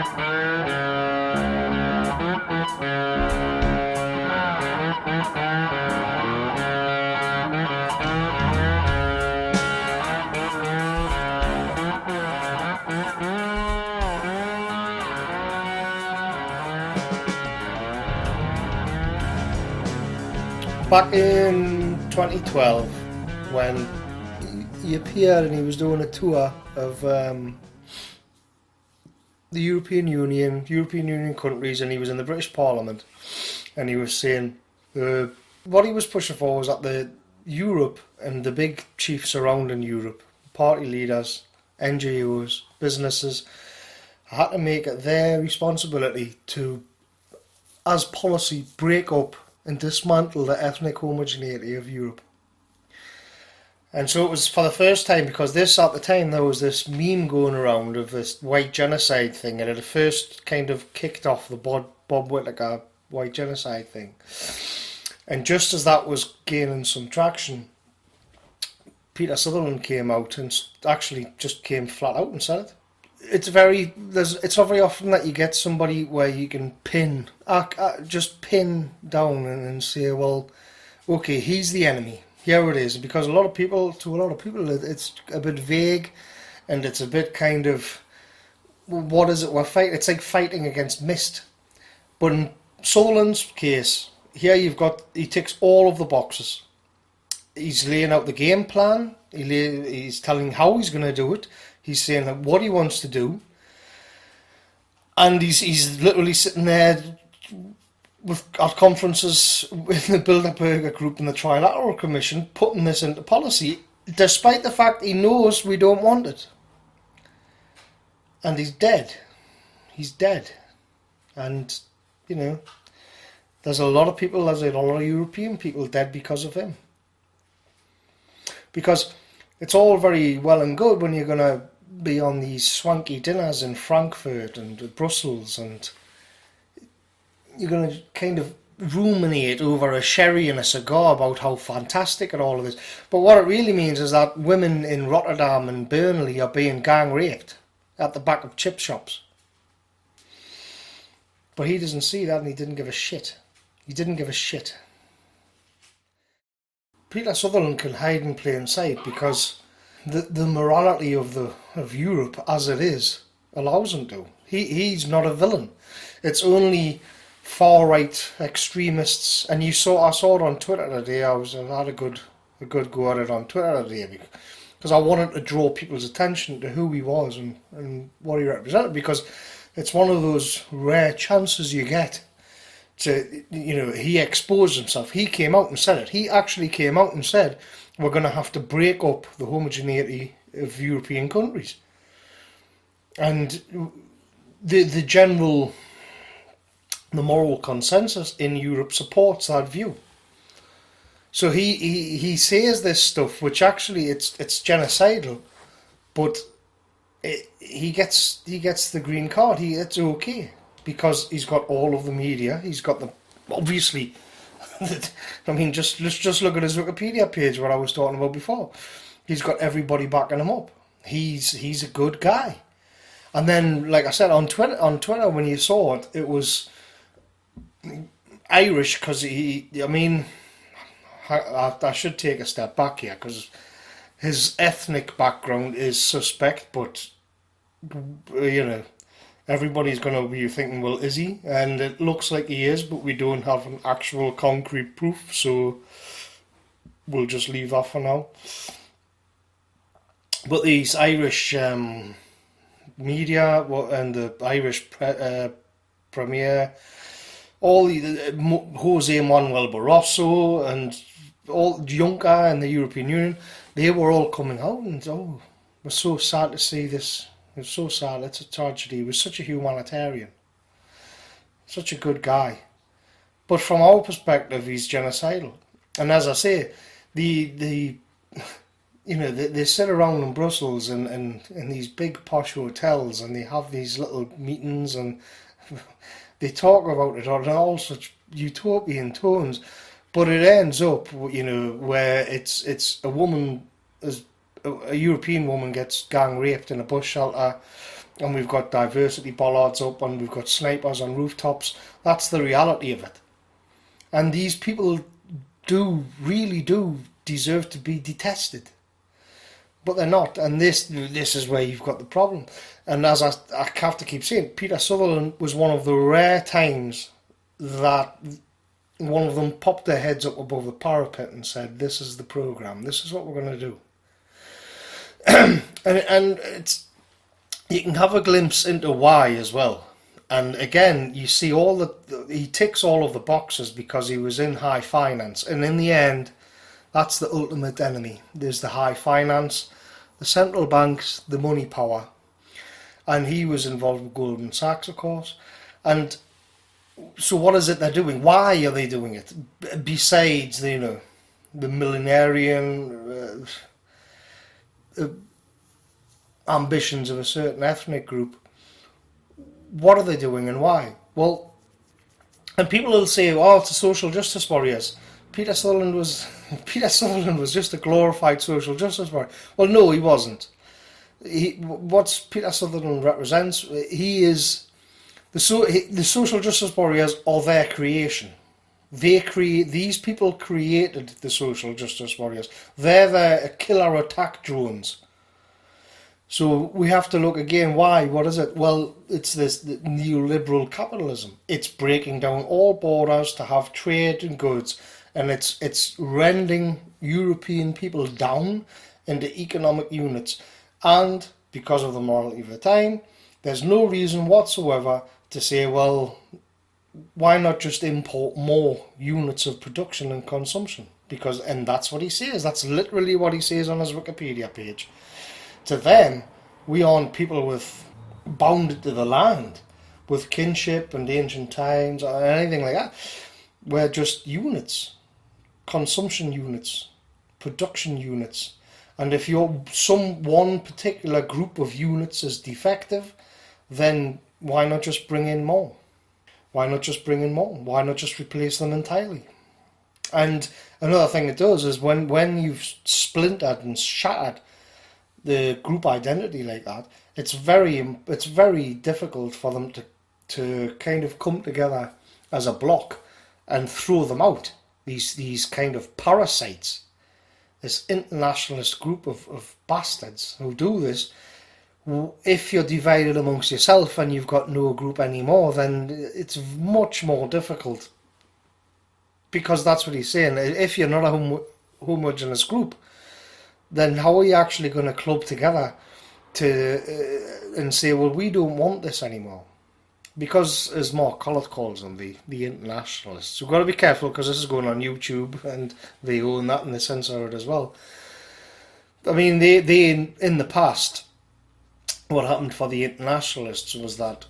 Back in 2012, when he appeared and he was doing a tour of the European Union countries, and he was in the British Parliament, and he was saying what he was pushing for was that the Europe and the big chiefs surrounding Europe, party leaders, NGOs, businesses, had to make it their responsibility to, as policy, break up and dismantle the ethnic homogeneity of Europe. And so it was for the first time, because at the time there was this meme going around of this white genocide thing, and it had first kind of kicked off the Bob Whittaker white genocide thing. And just as that was gaining some traction, Peter Sutherland came out and actually just came flat out and said it. It's not very often that you get somebody where you can just pin down and say, well, okay, he's the enemy. Here it is. Because to a lot of people, it's a bit vague, and it's a bit kind of, what is it we're fighting? It's like fighting against mist. But in Sutherland's case, here he ticks all of the boxes. He's laying out the game plan. He's telling how he's going to do it. He's saying what he wants to do, and he's literally sitting there at conferences with the Bilderberger Group and the Trilateral Commission, putting this into policy, despite the fact he knows we don't want it. And he's dead. He's dead. And, there's a lot of European people dead because of him. Because it's all very well and good when you're going to be on these swanky dinners in Frankfurt and Brussels, and you're going to kind of ruminate over a sherry and a cigar about how fantastic and all of this. But what it really means is that women in Rotterdam and Burnley are being gang raped at the back of chip shops. But he doesn't see that, and he didn't give a shit. He didn't give a shit. Peter Sutherland can hide in plain sight because the morality of Europe as it is allows him to. He's not a villain. It's only far right extremists, and I saw it on Twitter today. I had a good go at it on Twitter today because I wanted to draw people's attention to who he was and what he represented, because it's one of those rare chances you get. He exposed himself. He came out and said it. He actually came out and said, we're going to have to break up the homogeneity of European countries. And the moral consensus in Europe supports that view. So he says this stuff, which actually it's genocidal, but he gets the green card. It's okay. Because he's got all of the media, he's got obviously, I mean, just look at his Wikipedia page, what I was talking about before. He's got everybody backing him up. He's a good guy. And then, like I said, on Twitter when you saw it, it was Irish, because I should take a step back here, because his ethnic background is suspect, but, everybody's going to be thinking, well, is he? And it looks like he is, but we don't have an actual concrete proof, so we'll just leave that for now. But these Irish media and the Irish Premier, all Jose Manuel Barroso and all Juncker and the European Union, they were all coming out and, we're so sad to see this. It's so sad. It's a tragedy. He was such a humanitarian, such a good guy. But from our perspective, he's genocidal. And as I say, they sit around in Brussels and in these big posh hotels, and they have these little meetings, and they talk about it on all such utopian tones. But it ends up, where it's a woman, a European woman gets gang raped in a bus shelter, and we've got diversity bollards up, and we've got snipers on rooftops. That's the reality of it. And these people really do deserve to be detested. But they're not, and this is where you've got the problem. And as I have to keep saying, Peter Sutherland was one of the rare times that one of them popped their heads up above the parapet and said, "This is the programme, this is what we're going to do." and it's, you can have a glimpse into why as well. And again, you see he ticks all of the boxes because he was in high finance, and in the end, that's the ultimate enemy. There's the high finance, the central banks, the money power. And he was involved with Goldman Sachs, of course. And so what is it they're doing? Why are they doing it? Besides, the millenarian ambitions of a certain ethnic group, what are they doing and why? Well, and people will say, "Oh, it's a social justice warriors." Peter Sutherland was just a glorified social justice warrior. Well, no, he wasn't. What Peter Sutherland represents, he is the social justice warriors are their creation. These people created the social justice warriors. They're their killer attack drones. So we have to look again. Why? What is it? Well, it's this neoliberal capitalism. It's breaking down all borders to have trade and goods. And it's rending European people down into economic units. And because of the morality of the time, there's no reason whatsoever to say, well, why not just import more units of production and consumption? And that's what he says. That's literally what he says on his Wikipedia page. To them, we aren't people bounded to the land with kinship and ancient times or anything like that. We're just units. Consumption units, production units, and if one particular group of units is defective, then why not just bring in more? Why not just bring in more? Why not just replace them entirely? And another thing it does is when you've splintered and shattered the group identity like that, it's very difficult for them to kind of come together as a block and throw them out. These kind of parasites, this internationalist group of bastards who do this. If you're divided amongst yourself and you've got no group anymore, then it's much more difficult. Because that's what he's saying. If you're not a homogeneous group, then how are you actually going to club together and say, well, we don't want this anymore? Because, as Mark Collett calls them, the internationalists. We've got to be careful because this is going on YouTube and they own that and they censor it as well. I mean, they in the past, what happened for the internationalists was that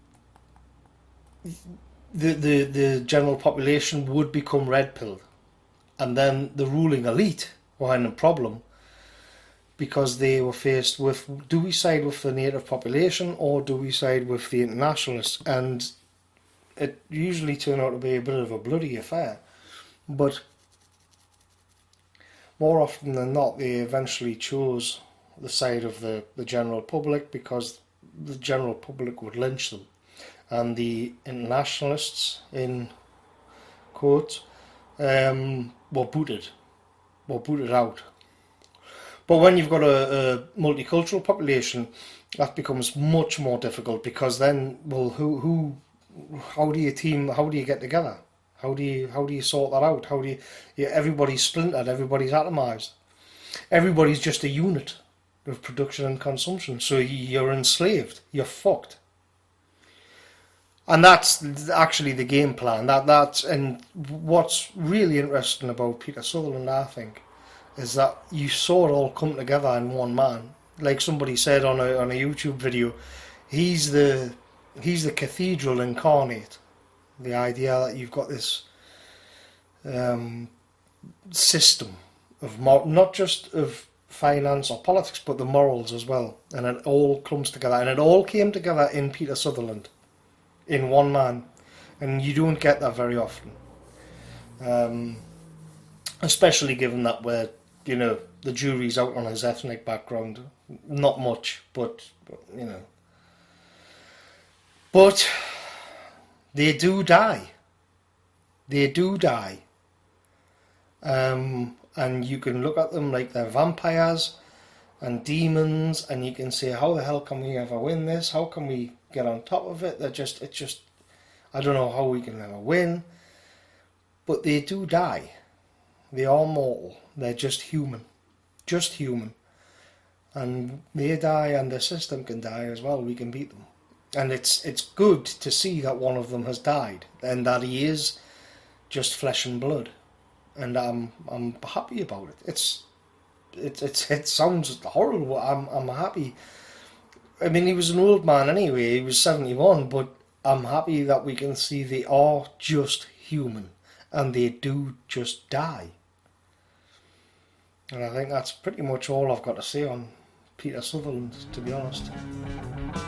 the general population would become red-pilled. And then the ruling elite were in a problem because they were faced with, do we side with the native population or do we side with the internationalists? And it usually turned out to be a bit of a bloody affair. But more often than not, they eventually chose the side of the general public because the general public would lynch them. And the internationalists, in quotes, were booted out. But when you've got a multicultural population, that becomes much more difficult because then, well, how do you team? How do you get together? How do you sort that out? Everybody's splintered, everybody's atomized, everybody's just a unit of production and consumption. So you're enslaved, you're fucked. And that's actually the game plan. And what's really interesting about Peter Sutherland, I think, is that you saw it all come together in one man. Like somebody said on a YouTube video, he's the cathedral incarnate. The idea that you've got this system of not just of finance or politics, but the morals as well, and it all comes together. And it all came together in Peter Sutherland, in one man, and you don't get that very often. Especially given that the jury's out on his ethnic background. Not much, but But they do die. They do die. And you can look at them like they're vampires and demons, and you can say, how the hell can we ever win this? How can we get on top of it? I don't know how we can ever win. But they do die. They are mortal. They're just human. Just human. And they die, and the system can die as well. We can beat them. And it's good to see that one of them has died, and that he is just flesh and blood. And I'm happy about it. It sounds horrible. I'm happy. I mean, he was an old man anyway. He was 71, but I'm happy that we can see they are just human, and they do just die. And I think that's pretty much all I've got to say on Peter Sutherland, to be honest.